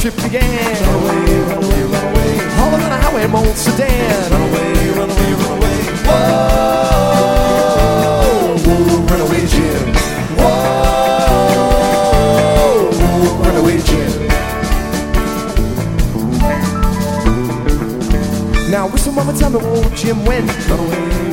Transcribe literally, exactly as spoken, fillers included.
trip began. Run away, run away, run away. All on a highway, old sedan. Run away, run away, run away. Whoa, whoa, runaway Jim. Whoa, runaway Jim. Now whistle, mama, tell me, whoa, Jim, when? Run away.